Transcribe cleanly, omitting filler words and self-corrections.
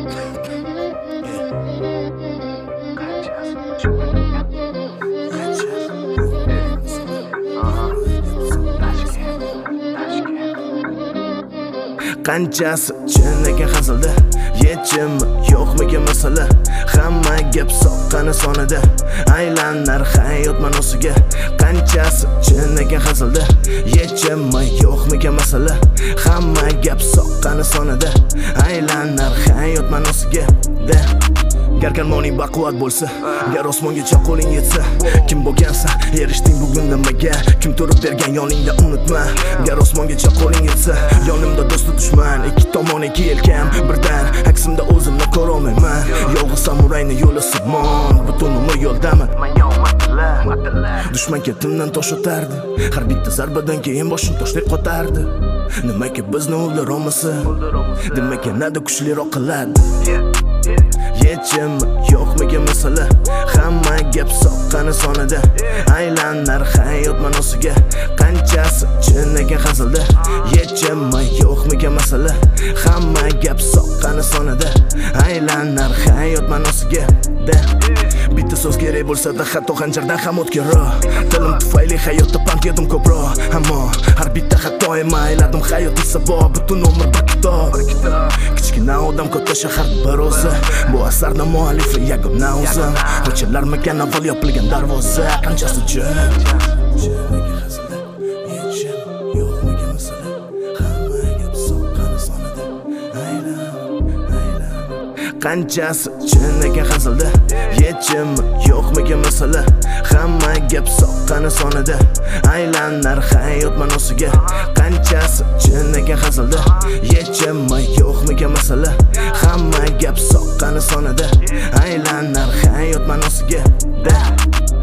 Qanchasi chin ekan hazilda, yechim yo'qmikan masala. Hamma gap soqqani sonida, aylanar hayot manosiga. Qanchasi chin ekan hazilda, yechim yo'qmikan masala. Hamma gap soqqani sonida, aylanar hayot manosiga. Gar karmoning baquvvat bo'lsa, gar osmongacha qo'ling yetsa, kim bo'lgansa erishding bugun nimaga, kim turib bergan yoningda unutma. Gar osmongacha qo'ling yetsa, yonimda do'st dushman, ikki tomon ikki yelkam birdan, aksimda o'zimni ko'ra olmayman. Yolg'iz samurayni yo'li simon, butun umr yo'ldaman. Dushman ketimdan tosh o'tardi, har bitta zarbadan keyin boshim toshdek qotardi. Nimaga bizni o'ldira olmasa, demak yanada kuchliroq qiladi. Yechim yo'qmikan masala, hamma gap soqqani sonida, aylanar hayot manosiga. Qanchasi chin ekan hazilda, yechim yo'qmikan masala. Hamma gap soqqani sonida, aylanar hayot manosiga. Bitta so'z kerak bo'lsa-da, hatto xanjardan ham o'tkirroq. Tilim tufayli hayotda pand yedim ko'proq, ammo har bitta xatoim ayladim hayotiy sabab. Butun umr bir kitob, kichkina odam katta shahar bir o'zi. Bu asarning muallifi yagona o'zim. O'chilarmikan avval yopilgan darvoza. Qanchasi chin qanchasi chin ekan hazilda, yechim yo'qmikan masala. Hamma gap soqqani sonida, aylanar hayot manosiga. Qanchasi chin ekan hazilda, yechim yo'qmikan masala. Hamma gap soqqani sonida, aylanar hayot manosiga.